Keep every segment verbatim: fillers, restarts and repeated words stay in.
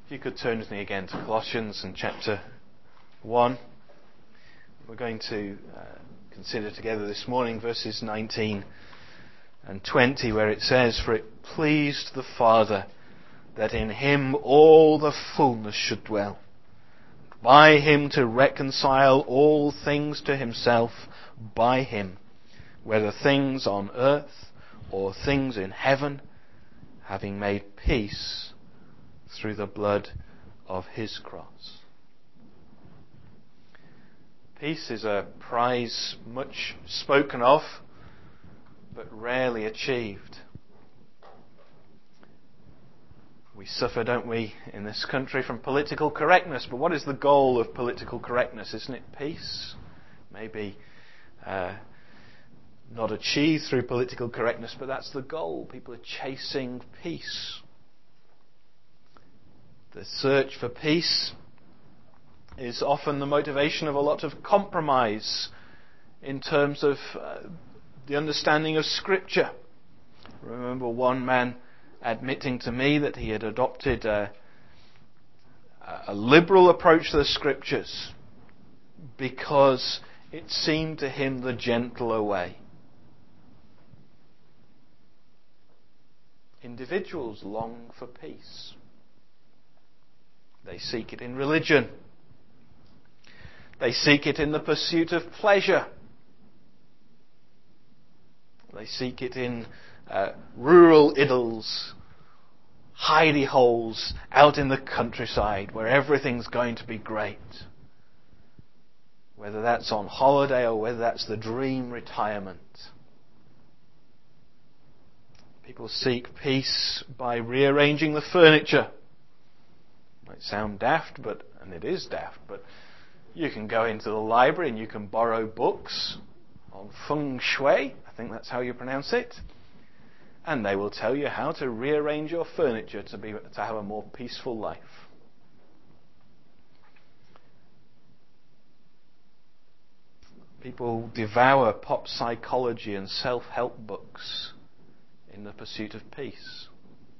If you could turn with me again to Colossians and chapter one. We're going to uh, consider together this morning verses nineteen and twenty, where it says, "For it pleased the Father that in him all the fullness should dwell, by him to reconcile all things to himself, by him, whether things on earth or things in heaven, having made peace through the blood of his cross." Peace is a prize much spoken of, but rarely achieved. We suffer, don't we, in this country from political correctness. But what is the goal of political correctness? Isn't it peace? Maybe uh, not achieved through political correctness, but that's the goal. People are chasing peace. The search for peace is often the motivation of a lot of compromise in terms of uh, the understanding of Scripture. I remember one man admitting to me that he had adopted a, a liberal approach to the Scriptures because it seemed to him the gentler way. Individuals long for peace. They seek it in religion. They seek it in the pursuit of pleasure. They seek it in uh, rural idyls, hidey holes out in the countryside where everything's going to be great. Whether that's on holiday or whether that's the dream retirement. People seek peace by rearranging the furniture. Might sound daft, but and it is daft, but you can go into the library and you can borrow books on feng shui, I think that's how you pronounce it, and they will tell you how to rearrange your furniture to be to have a more peaceful life. People devour pop psychology and self-help books in the pursuit of peace.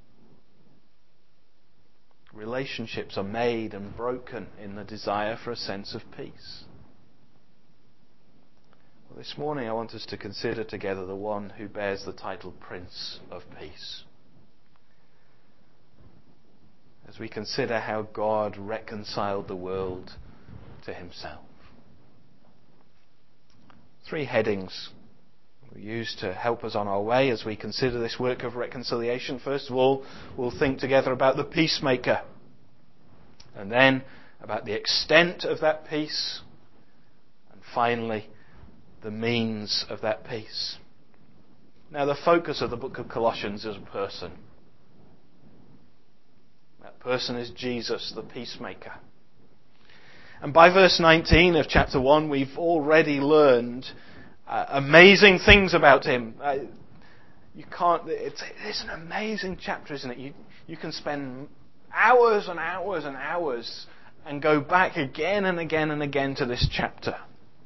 Relationships are made and broken in the desire for a sense of peace. Well, this morning I want us to consider together the one who bears the title Prince of Peace. As we consider how God reconciled the world to himself. Three headings we use to help us on our way as we consider this work of reconciliation. First of all, we'll think together about the peacemaker. And then about the extent of that peace. And finally, the means of that peace. Now, the focus of the book of Colossians is a person. That person is Jesus, the peacemaker. And by verse nineteen of chapter one, we've already learned Uh, amazing things about him. Uh, you can't. It's, it's an amazing chapter, isn't it? You you can spend hours and hours and hours and go back again and again and again to this chapter.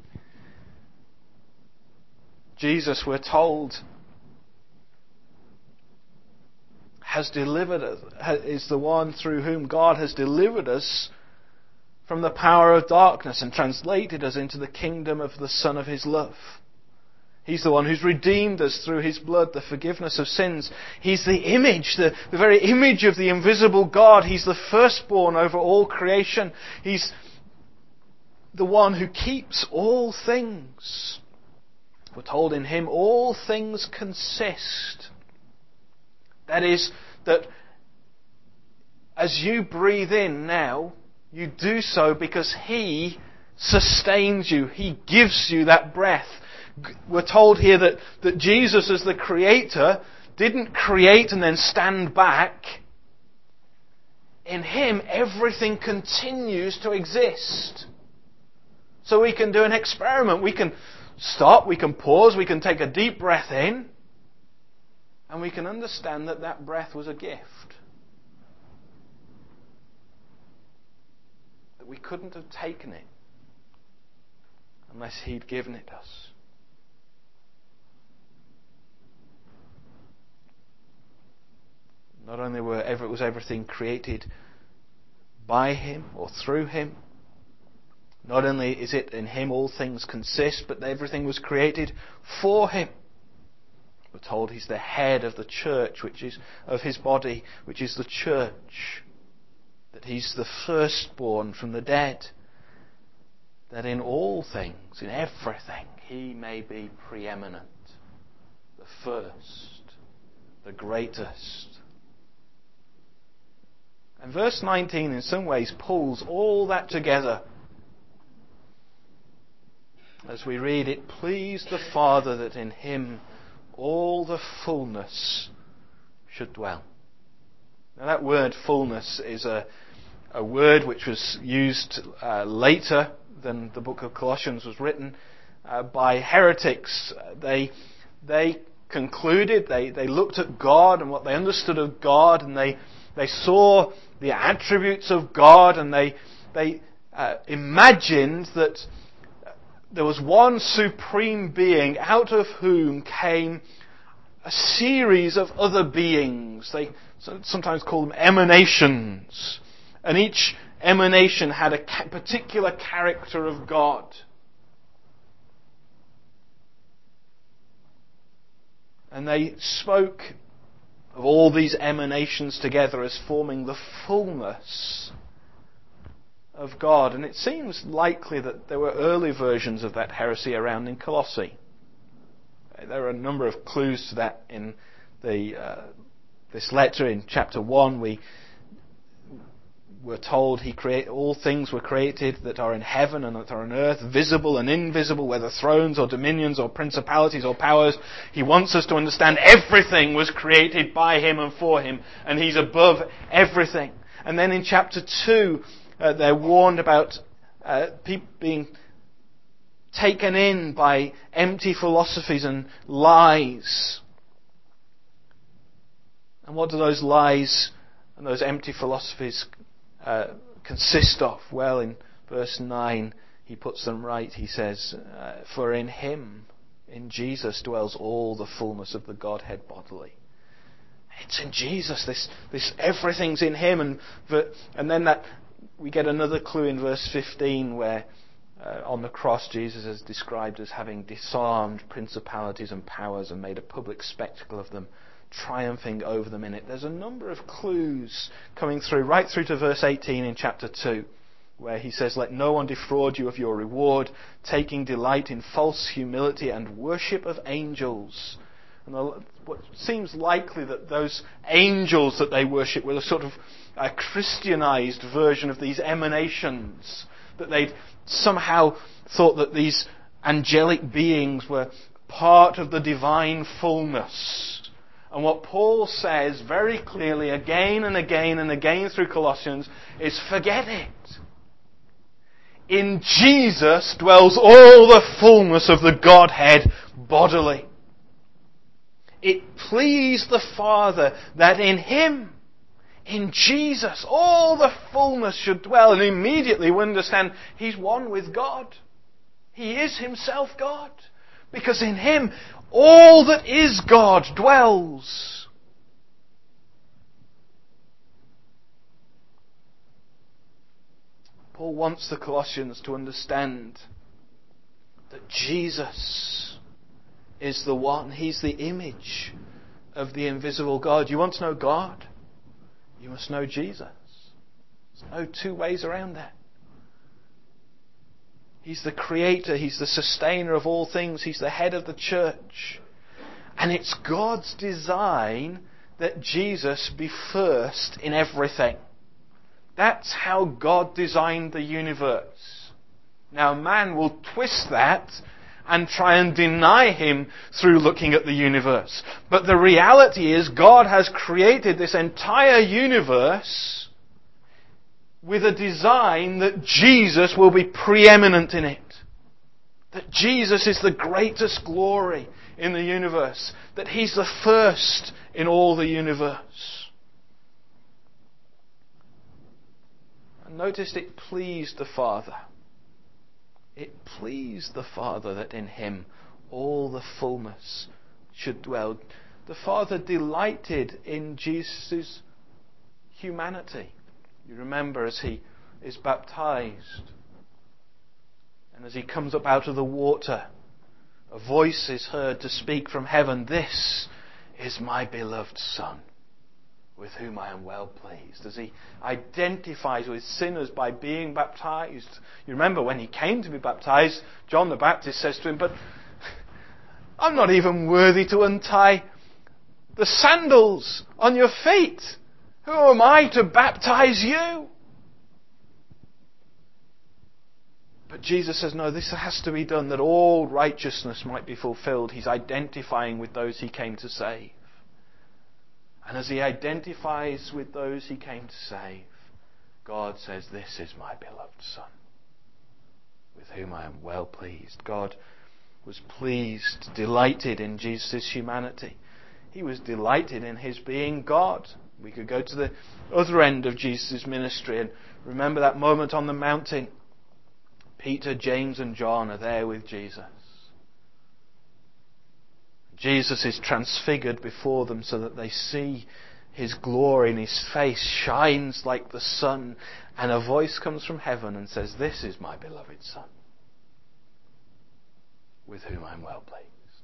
Jesus, we're told, has delivered us. Is the one through whom God has delivered us from the power of darkness and translated us into the kingdom of the Son of his love. He's the one who's redeemed us through his blood, the forgiveness of sins. He's the image, the, the very image of the invisible God. He's the firstborn over all creation. He's the one who keeps all things. We're told in him all things consist. That is, that as you breathe in now, you do so because he sustains you. He gives you that breath. We're told here that, that Jesus, as the creator, didn't create and then stand back. In him, everything continues to exist. So we can do an experiment. We can stop, we can pause, we can take a deep breath in, and we can understand that that breath was a gift. That we couldn't have taken it unless he'd given it us. Not only were ever, was everything created by him or through him. Not only is it in him all things consist, but everything was created for him. We're told he's the head of the church, which is of his body, which is the church. That he's the firstborn from the dead. That in all things, in everything, he may be preeminent. The first, the greatest. And verse nineteen in some ways pulls all that together. As we read, it pleased the Father that in him all the fullness should dwell. Now that word fullness is a, a word which was used uh, later than the book of Colossians was written uh, by heretics. They they concluded, they, they looked at God and what they understood of God, and they they saw the attributes of God, and they they uh, imagined that there was one supreme being out of whom came a series of other beings. They sometimes call them emanations. And each emanation had a particular character of God. And they spoke of all these emanations together as forming the fullness of God. And it seems likely that there were early versions of that heresy around in Colossae. There are a number of clues to that in the uh, this letter. In chapter one, we were told he create all things were created that are in heaven and that are on earth, visible and invisible, whether thrones or dominions or principalities or powers. He wants us to understand everything was created by him and for him, and he's above everything. And then in chapter two, uh, they're warned about uh, people being taken in by empty philosophies and lies. And what do those lies and those empty philosophies uh, consist of? Well, in verse nine, he puts them right. He says, uh, for in him, in Jesus, dwells all the fullness of the Godhead bodily. It's in Jesus. This, this everything's in him. And, and then that we get another clue in verse fifteen where Uh, on the cross, Jesus is described as having disarmed principalities and powers and made a public spectacle of them, triumphing over them in it. There's a number of clues coming through, right through to verse eighteen in chapter two, where he says, let no one defraud you of your reward, taking delight in false humility and worship of angels. And the, what seems likely that those angels that they worship were a sort of a Christianized version of these emanations, that they'd somehow thought that these angelic beings were part of the divine fullness. And what Paul says very clearly again and again and again through Colossians is, forget it. In Jesus dwells all the fullness of the Godhead bodily. It pleased the Father that in him, in Jesus, all the fullness should dwell. And immediately we understand he's one with God. He is himself God. Because in him, all that is God dwells. Paul wants the Colossians to understand that Jesus is the one. He's the image of the invisible God. You want to know God? You must know Jesus. There's no two ways around that. He's the creator. He's the sustainer of all things. He's the head of the church. And it's God's design that Jesus be first in everything. That's how God designed the universe. Now man will twist that and try and deny him through looking at the universe. But the reality is God has created this entire universe with a design that Jesus will be preeminent in it. That Jesus is the greatest glory in the universe. That he's the first in all the universe. And notice it pleased the Father. It pleased the Father that in him all the fullness should dwell. The Father delighted in Jesus' humanity. You remember as he is baptized, and as he comes up out of the water, a voice is heard to speak from heaven, "This is my beloved Son, with whom I am well pleased." As he identifies with sinners by being baptized. You remember when he came to be baptized, John the Baptist says to him, "But I'm not even worthy to untie the sandals on your feet. Who am I to baptize you?" But Jesus says, no, this has to be done that all righteousness might be fulfilled. He's identifying with those he came to save. And as he identifies with those he came to save, God says, "This is my beloved Son, with whom I am well pleased." God was pleased, delighted in Jesus' humanity. He was delighted in his being God. We could go to the other end of Jesus' ministry and remember that moment on the mountain. Peter, James and John are there with Jesus. Jesus is transfigured before them so that they see his glory, and his face shines like the sun. And a voice comes from heaven and says, "This is my beloved Son, with whom I am well pleased."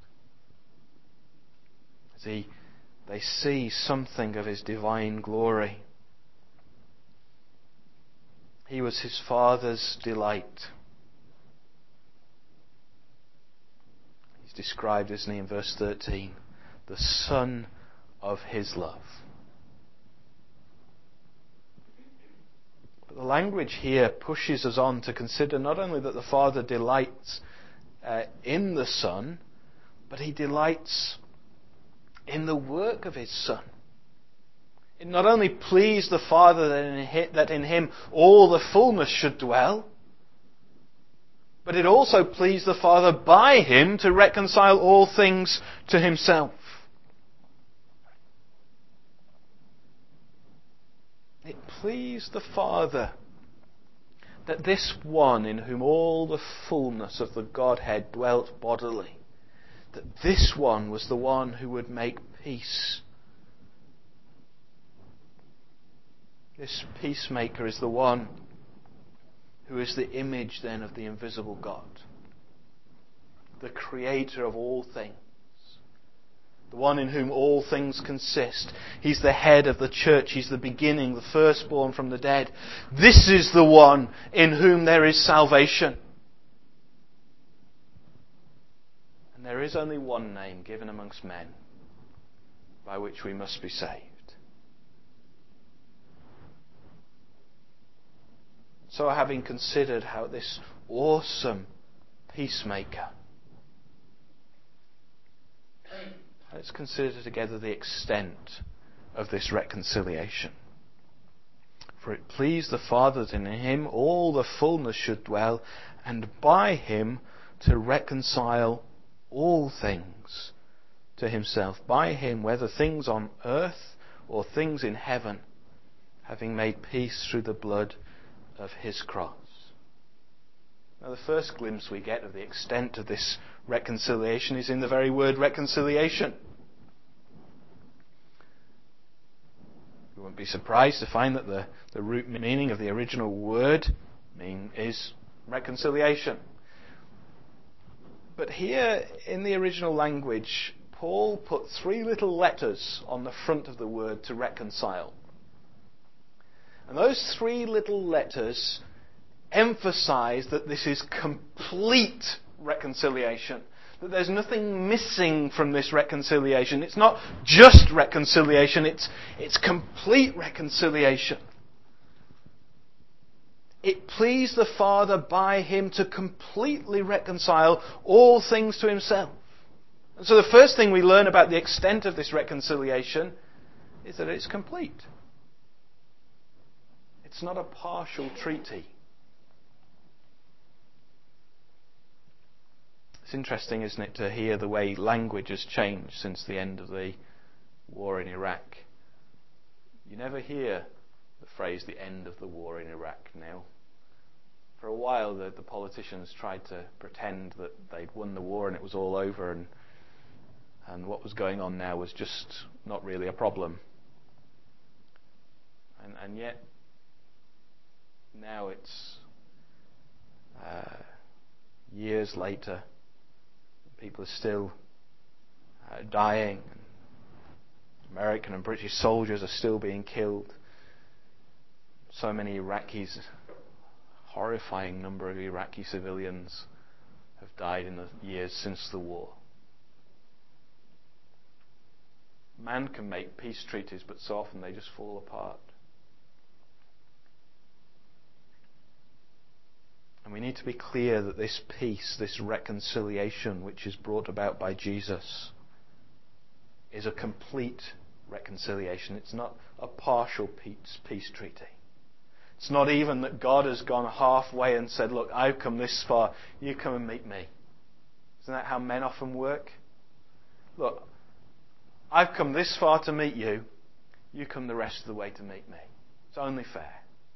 As he, they see something of his divine glory. He was his Father's delight. Described, isn't he, in verse thirteen, the Son of his love. But the language here pushes us on to consider not only that the Father delights uh, in the Son, but he delights in the work of his Son. It not only pleased the Father that in, him, that in him all the fullness should dwell, but it also pleased the Father by him to reconcile all things to himself. It pleased the Father that this one in whom all the fullness of the Godhead dwelt bodily, that this one was the one who would make peace. This peacemaker is the one who is the image then of the invisible God, the creator of all things, the one in whom all things consist. He's the head of the church. He's the beginning, the firstborn from the dead. This is the one in whom there is salvation. And there is only one name given amongst men by which we must be saved. So, having considered how this awesome peacemaker, let's consider together the extent of this reconciliation. For it pleased the Father that in him all the fullness should dwell, and by him to reconcile all things to himself. By him, whether things on earth or things in heaven, having made peace through the blood of his cross. Now, the first glimpse we get of the extent of this reconciliation is in the very word reconciliation. You won't be surprised to find that the, the root meaning of the original word mean is reconciliation. But here in the original language, Paul put three little letters on the front of the word to reconcile. And those three little letters emphasize that this is complete reconciliation. That there's nothing missing from this reconciliation. It's not just reconciliation, it's, it's complete reconciliation. It pleased the Father by him to completely reconcile all things to himself. And so the first thing we learn about the extent of this reconciliation is that it's complete. It's not a partial treaty. It's interesting, isn't it, to hear the way language has changed since the end of the war in Iraq. You never hear the phrase, the end of the war in Iraq now. For a while, the, the politicians tried to pretend that they'd won the war and it was all over, and, and what was going on now was just not really a problem. And, and yet, Now it's uh, years later. People are still uh, dying. American and British soldiers are still being killed. So many Iraqis, horrifying number of Iraqi civilians have died in the years since the war. Man can make peace treaties, but so often they just fall apart. And we need to be clear that this peace, this reconciliation which is brought about by Jesus, is a complete reconciliation. It's not a partial peace, peace treaty. It's not even that God has gone halfway and said, look, I've come this far, you come and meet me. Isn't that how men often work? Look, I've come this far to meet you, you come the rest of the way to meet me. It's only fair.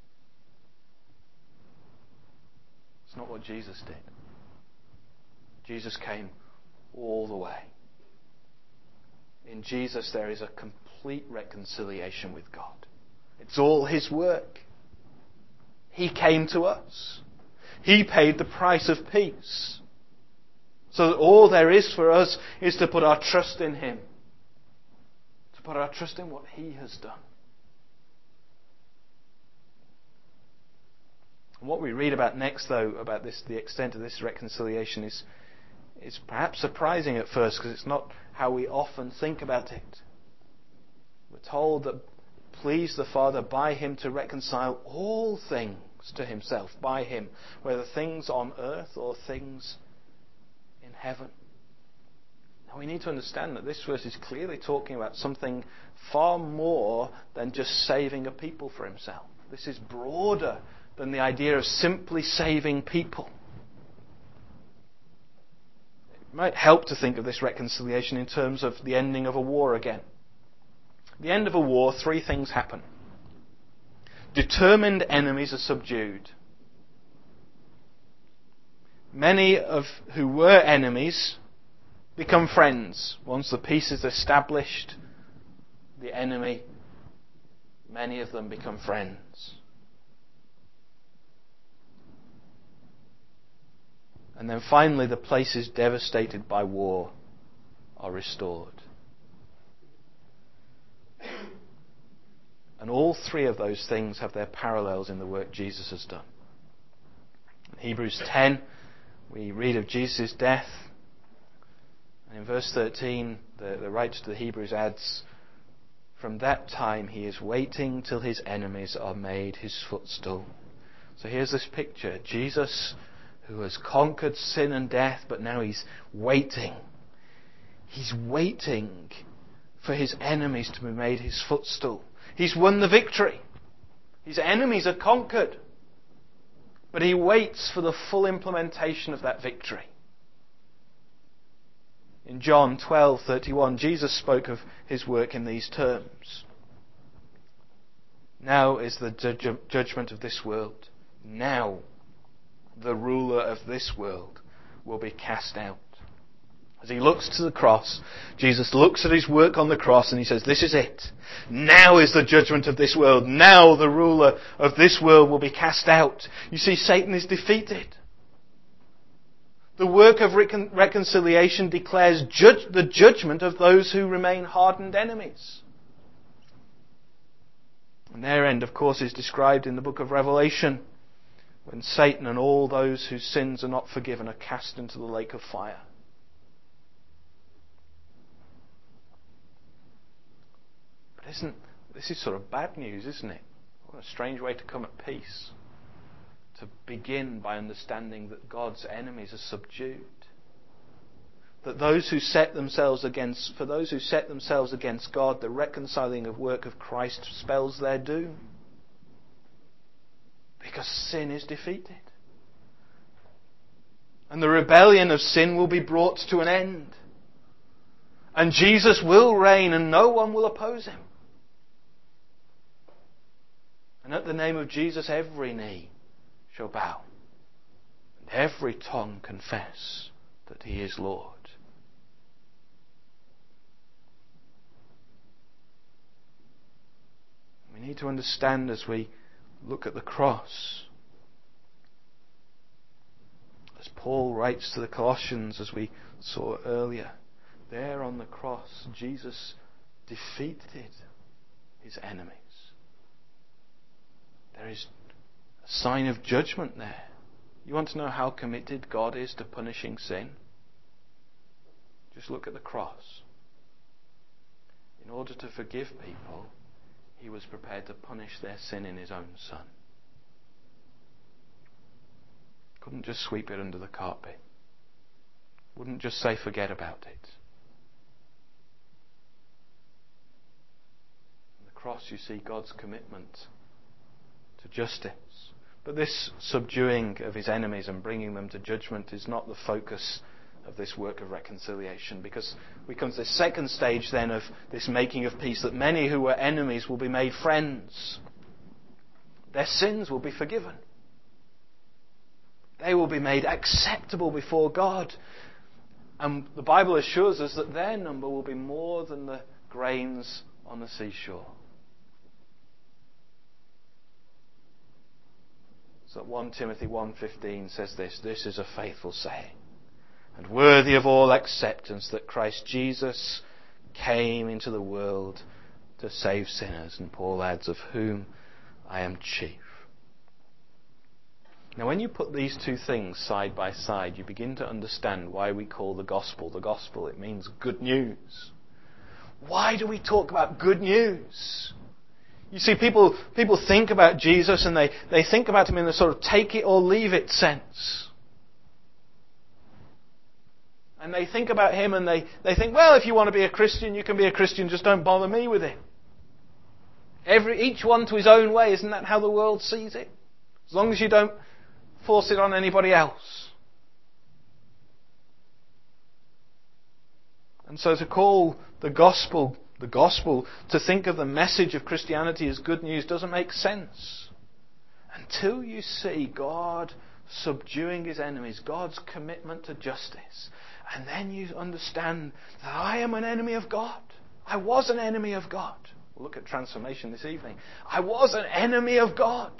It's not what Jesus did. Jesus came all the way. In Jesus there is a complete reconciliation with God. It's all His work. He came to us. He paid the price of peace. So that all there is for us is to put our trust in Him. To put our trust in what He has done. And what we read about next, though, about this, the extent of this reconciliation is, is perhaps surprising at first, because it's not how we often think about it. We're told that please the Father by Him to reconcile all things to Himself, by Him, whether things on earth or things in heaven. Now we need to understand that this verse is clearly talking about something far more than just saving a people for Himself. This is broader than the idea of simply saving people. It might help to think of this reconciliation in terms of the ending of a war again. At the end of a war, three things happen. Determined enemies are subdued. Many of who were enemies become friends. Once the peace is established, the enemy, many of them become friends. And then finally, the places devastated by war are restored. And all three of those things have their parallels in the work Jesus has done. In Hebrews ten, we read of Jesus' death. And in verse thirteen, the, the writer to the Hebrews adds, from that time he is waiting till his enemies are made his footstool. So here's this picture. Jesus, who has conquered sin and death, but now he's waiting. He's waiting for his enemies to be made his footstool. He's won the victory. His enemies are conquered. But he waits for the full implementation of that victory. In John twelve thirty-one, Jesus spoke of his work in these terms. Now is the ju- judgment of this world. Now the ruler of this world will be cast out. As he looks to the cross, Jesus looks at his work on the cross and he says, this is it. Now is the judgment of this world. Now the ruler of this world will be cast out. You see, Satan is defeated. The work of recon- reconciliation declares judge- the judgment of those who remain hardened enemies. And their end, of course, is described in the book of Revelation, when Satan and all those whose sins are not forgiven are cast into the lake of fire. But isn't this is sort of bad news, isn't it? What a strange way to come at peace. To begin by understanding that God's enemies are subdued. That those who set themselves against, for those who set themselves against God, the reconciling of work of Christ spells their doom. Because sin is defeated. And the rebellion of sin will be brought to an end. And Jesus will reign and no one will oppose him. And at the name of Jesus every knee shall bow. And every tongue confess that he is Lord. We need to understand as we look at the cross As Paul writes to the Colossians, as we saw earlier, there on the cross, Jesus defeated his enemies. There is a sign of judgment there. You want to know how committed God is to punishing sin? Just look at the cross. In order to forgive people, he was prepared to punish their sin in his own Son. Couldn't just sweep it under the carpet. Wouldn't just say forget about it. On the cross you see God's commitment to justice. But this subduing of his enemies and bringing them to judgment is not the focus of this work of reconciliation, because we come to the second stage then of this making of peace, that many who were enemies will be made friends. Their sins will be forgiven. They will be made acceptable before God. And the Bible assures us that their number will be more than the grains on the seashore. So First Timothy one fifteen says this, "This is a faithful saying, and worthy of all acceptance, that Christ Jesus came into the world to save sinners." And Paul adds, "of whom I am chief." Now when you put these two things side by side, you begin to understand why we call the gospel the gospel. It means good news. Why do we talk about good news? You see, people people think about Jesus and they, they think about him in the sort of take it or leave it sense. And they think about him and they, they think, well, if you want to be a Christian, you can be a Christian, just don't bother me with it. Every, each one to his own way, isn't that how the world sees it? As long as you don't force it on anybody else. And so to call the gospel the gospel, to think of the message of Christianity as good news, doesn't make sense. Until you see God subduing his enemies, God's commitment to justice. And then you understand that I am an enemy of God. I was an enemy of God. We'll look at transformation this evening. I was an enemy of God.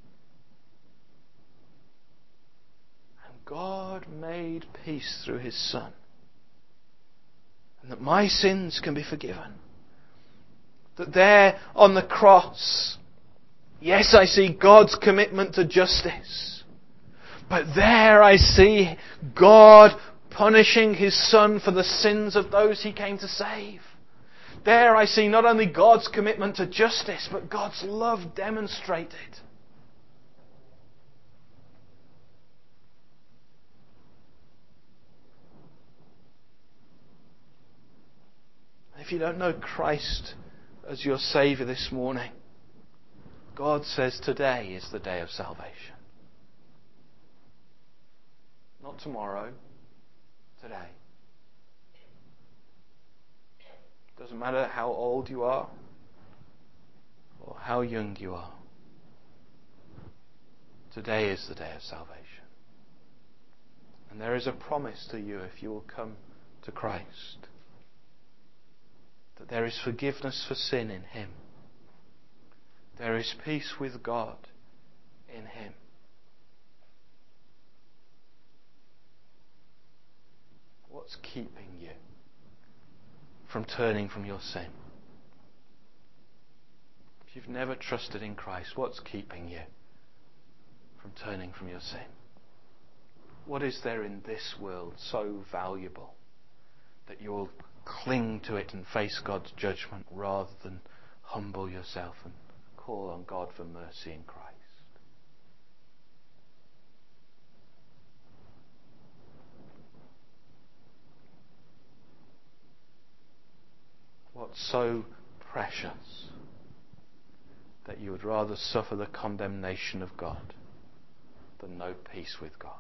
And God made peace through his Son. And that my sins can be forgiven. That there on the cross, yes, I see God's commitment to justice. But there I see God punishing his Son for the sins of those he came to save. There I see not only God's commitment to justice, but God's love demonstrated. If you don't know Christ as your Saviour this morning, God says today is the day of salvation. Not tomorrow, today. Doesn't matter how old you are or how young you are. Today is the day of salvation. And there is a promise to you if you will come to Christ. That there is forgiveness for sin in him. There is peace with God in him. What's keeping you from turning from your sin? If you've never trusted in Christ, what's keeping you from turning from your sin? What is there in this world so valuable that you'll cling to it and face God's judgment rather than humble yourself and call on God for mercy in Christ? What's so precious that you would rather suffer the condemnation of God than know peace with God?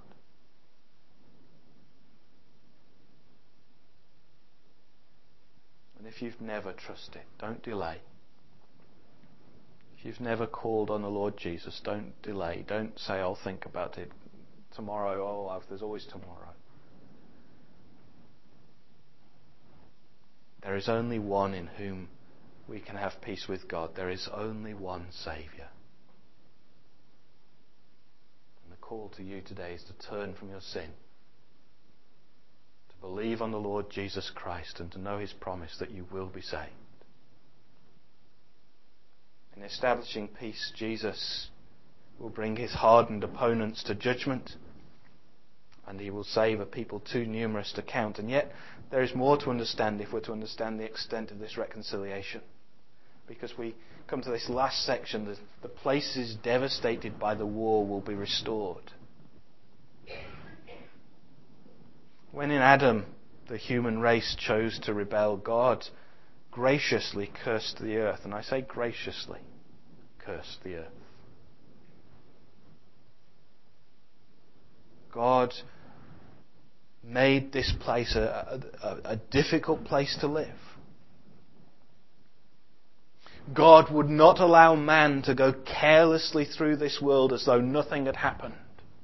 And if you've never trusted, don't delay. If you've never called on the Lord Jesus, don't delay. Don't say, I'll think about it tomorrow. Oh, there's always tomorrow. There is only one in whom we can have peace with God. There is only one Saviour. And the call to you today is to turn from your sin, to believe on the Lord Jesus Christ, and to know his promise that you will be saved. In establishing peace, Jesus will bring his hardened opponents to judgment, and he will save a people too numerous to count. And yet there is more to understand if we're to understand the extent of this reconciliation. Because we come to this last section, the, the places devastated by the war will be restored. When in Adam the human race chose to rebel, God graciously cursed the earth. And I say graciously cursed the earth. God made this place a, a, a difficult place to live. God would not allow man to go carelessly through this world as though nothing had happened.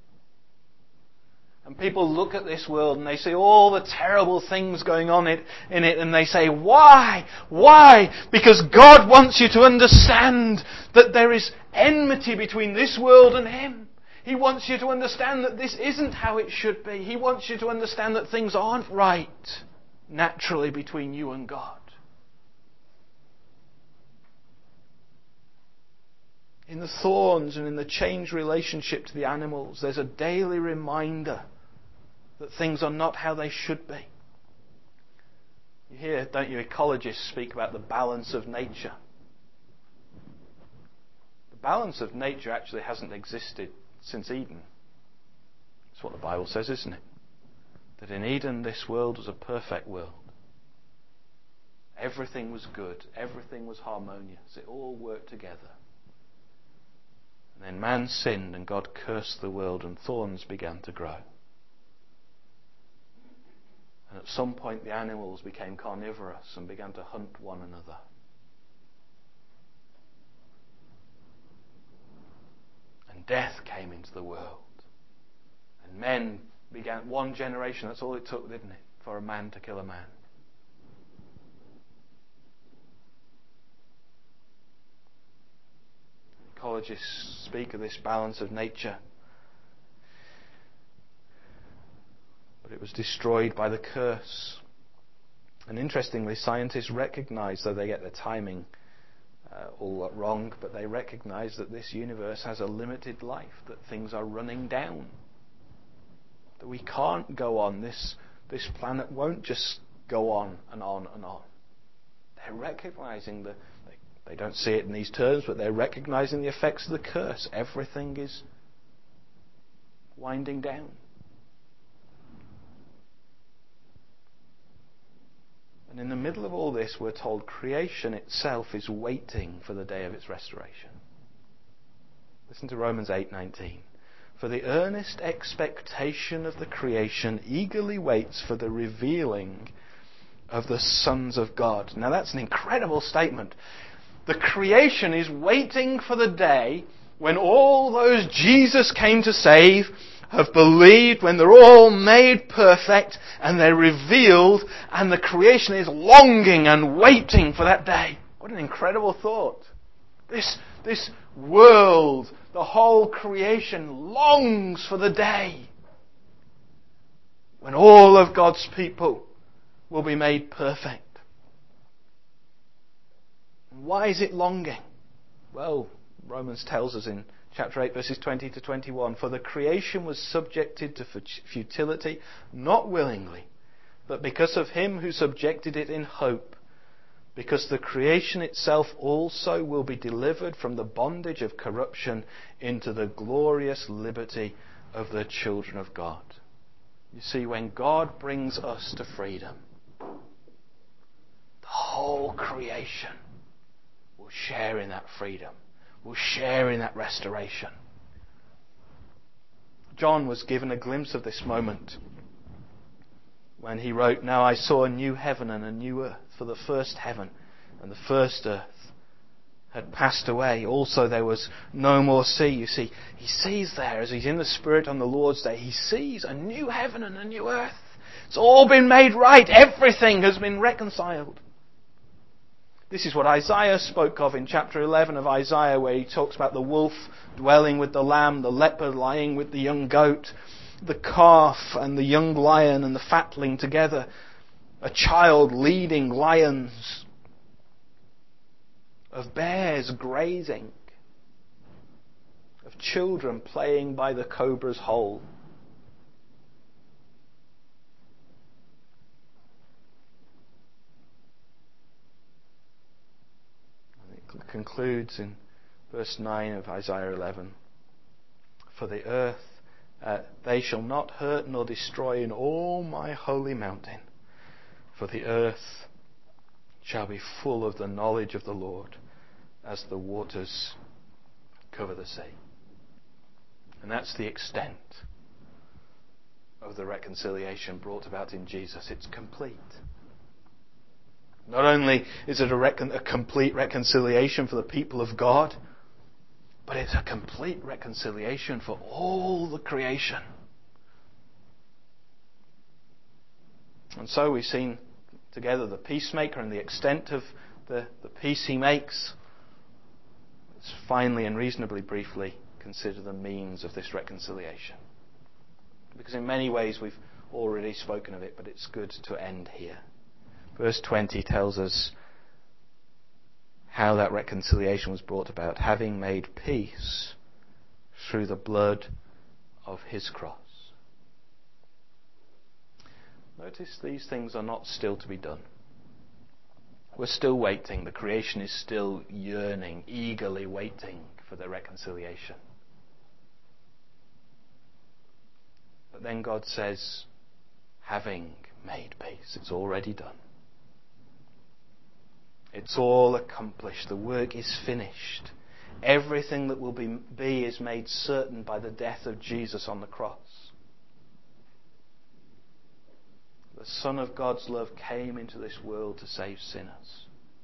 And people look at this world and they see all the terrible things going on it, in it, and they say, why? Why? Because God wants you to understand that there is enmity between this world and him. He wants you to understand that this isn't how it should be. He wants you to understand that things aren't right naturally between you and God. In the thorns and in the changed relationship to the animals, there's a daily reminder that things are not how they should be. You hear, don't you, ecologists speak about the balance of nature. The balance of nature actually hasn't existed since Eden. That's what the Bible says, isn't it? That in Eden this world was a perfect world. Everything was good. Everything was harmonious. It all worked together. And then man sinned and God cursed the world and thorns began to grow. And at some point the animals became carnivorous and began to hunt one another. And death came into the world. And men began, one generation, that's all it took, didn't it, for a man to kill a man. Ecologists speak of this balance of nature. But it was destroyed by the curse. And interestingly, scientists recognize, though they get the timing uh, all wrong, but they recognize that this universe has a limited life, that things are running down. That we can't go on. This, this planet won't just go on and on and on. They're recognizing the... They don't see it in these terms, but they're recognizing the effects of the curse. Everything is winding down. And in the middle of all this, we're told creation itself is waiting for the day of its restoration. Listen to Romans eight nineteen. For the earnest expectation of the creation eagerly waits for the revealing of the sons of God. Now that's an incredible statement. The creation is waiting for the day when all those Jesus came to save have believed, when they're all made perfect and they're revealed, and the creation is longing and waiting for that day. What an incredible thought. This, this world, the whole creation longs for the day when all of God's people will be made perfect. Why is it longing? Well, Romans tells us in chapter eight, verses twenty to twenty-one, for the creation was subjected to futility, not willingly, but because of him who subjected it in hope, because the creation itself also will be delivered from the bondage of corruption into the glorious liberty of the children of God. You see, when God brings us to freedom, the whole creation will share in that freedom, will share in that restoration. John was given a glimpse of this moment when he wrote, Now I saw a new heaven and a new earth, for the first heaven and the first earth had passed away. Also there was no more sea. You see, he sees there, as he's in the Spirit on the Lord's Day, he sees a new heaven and a new earth. It's all been made right. Everything has been reconciled. This is what Isaiah spoke of in chapter eleven of Isaiah, where he talks about the wolf dwelling with the lamb, the leopard lying with the young goat, the calf and the young lion and the fatling together, a child leading lions, of bears grazing, of children playing by the cobra's hole. And it concludes in verse nine of Isaiah eleven. For the earth, uh, they shall not hurt nor destroy in all my holy mountain. For the earth shall be full of the knowledge of the Lord, as the waters cover the sea. And that's the extent of the reconciliation brought about in Jesus. It's complete. Not only is it a, recon- a complete reconciliation for the people of God, but it's a complete reconciliation for all the creation. And so we've seen together the peacemaker and the extent of the, the peace he makes. Let's finally and reasonably briefly consider the means of this reconciliation. Because in many ways we've already spoken of it, but it's good to end here. Verse twenty tells us how that reconciliation was brought about, having made peace through the blood of his cross. Notice these things are not still to be done. We're still waiting. The creation is still yearning, eagerly waiting for the reconciliation. But then God says, having made peace, it's already done. It's all accomplished. The work is finished. Everything that will be, be is made certain by the death of Jesus on the cross. The Son of God's love came into this world to save sinners.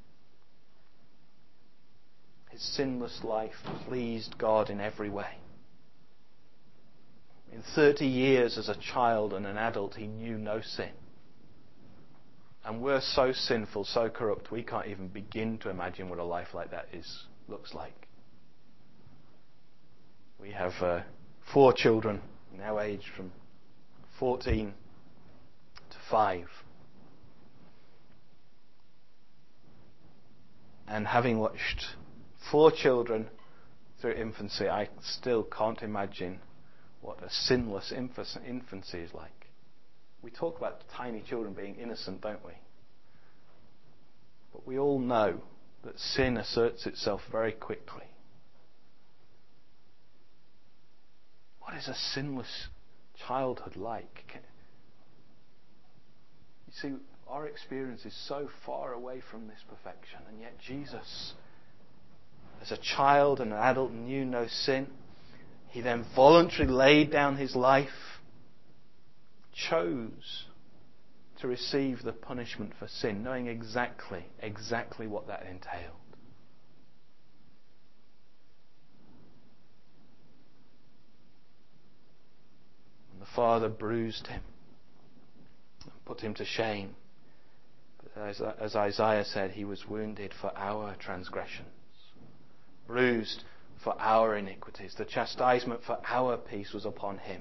His sinless life pleased God in every way. In thirty years as a child and an adult, he knew no sin. And we're so sinful, so corrupt, we can't even begin to imagine what a life like that is looks like. We have uh, four children, now aged from fourteen to five. And having watched four children through infancy, I still can't imagine what a sinless infancy is like. We talk about tiny children being innocent, don't we? But we all know that sin asserts itself very quickly. What is a sinless childhood like? You see, our experience is so far away from this perfection, and yet Jesus, as a child and an adult, knew no sin. He then voluntarily laid down his life, chose to receive the punishment for sin, knowing exactly, exactly what that entailed. And the Father bruised him and put him to shame. But as, as Isaiah said, he was wounded for our transgressions, bruised for our iniquities. The chastisement for our peace was upon him.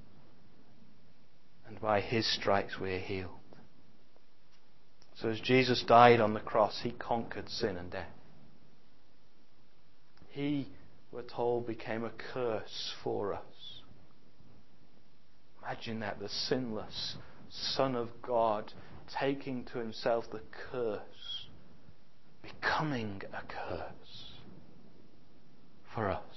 And by his stripes we are healed. So as Jesus died on the cross, he conquered sin and death. He, we're told, became a curse for us. Imagine that, the sinless Son of God taking to himself the curse, becoming a curse for us.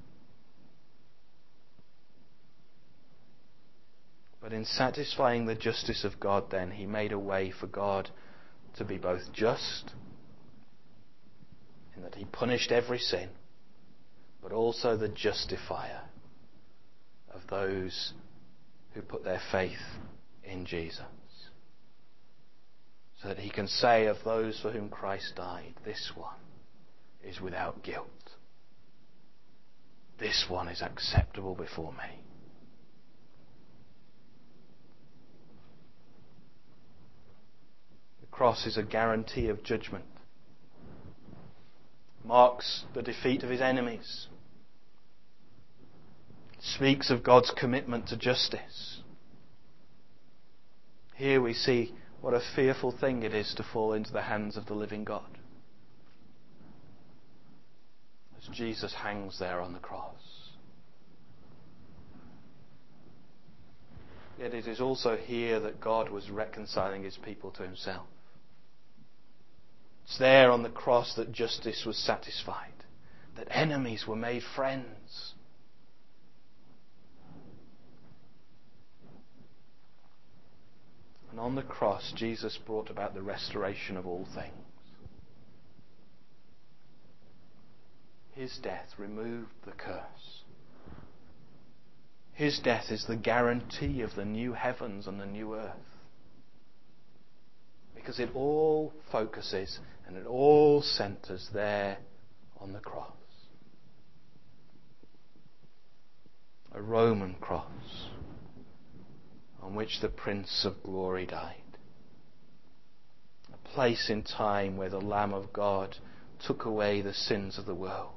But in satisfying the justice of God, then, he made a way for God to be both just, in that he punished every sin, but also the justifier of those who put their faith in Jesus. So that he can say of those for whom Christ died, this one is without guilt. This one is acceptable before me. The cross is a guarantee of judgment. marks the defeat of his enemies. It speaks of God's commitment to justice. Here we see what a fearful thing it is to fall into the hands of the living God, as Jesus hangs there on the cross. Yet it is also here that God was reconciling his people to himself. It's there on the cross that justice was satisfied, that enemies were made friends. And on the cross, Jesus brought about the restoration of all things. His death removed the curse. His death is the guarantee of the new heavens and the new earth. Because it all focuses and it all centres there on the cross. A Roman cross on which the Prince of Glory died. A place in time where the Lamb of God took away the sins of the world.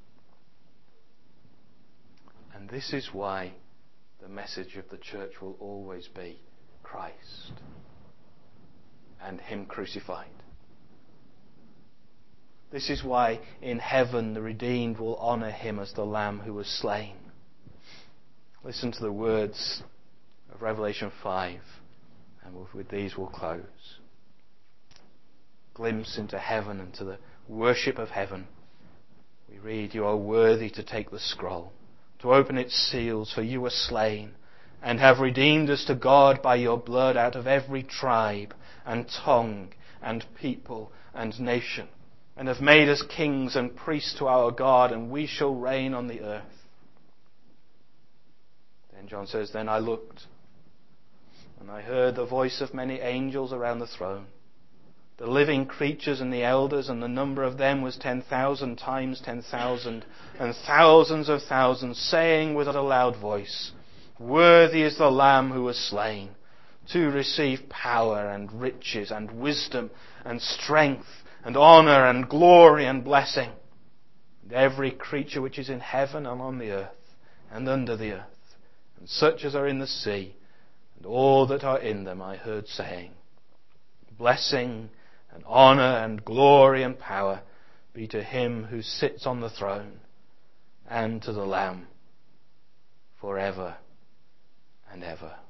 And this is why the message of the church will always be Christ and Him crucified. This is why in heaven the redeemed will honour Him as the Lamb who was slain. Listen to the words of Revelation five, and with these we'll close. Glimpse into heaven and to the worship of heaven. We read, "You are worthy to take the scroll, to open its seals, for you were slain, and have redeemed us to God by your blood out of every tribe and tongue and people and nation, and have made us kings and priests to our God, and we shall reign on the earth." Then John says, "Then I looked, and I heard the voice of many angels around the throne, the living creatures and the elders, and the number of them was ten thousand times ten thousand, and thousands of thousands, saying with a loud voice, 'Worthy is the Lamb who was slain, to receive power and riches and wisdom and strength and honour and glory and blessing.' And every creature which is in heaven and on the earth and under the earth, and such as are in the sea, and all that are in them, I heard saying, 'Blessing and honour and glory and power be to Him who sits on the throne and to the Lamb, forever and ever.'"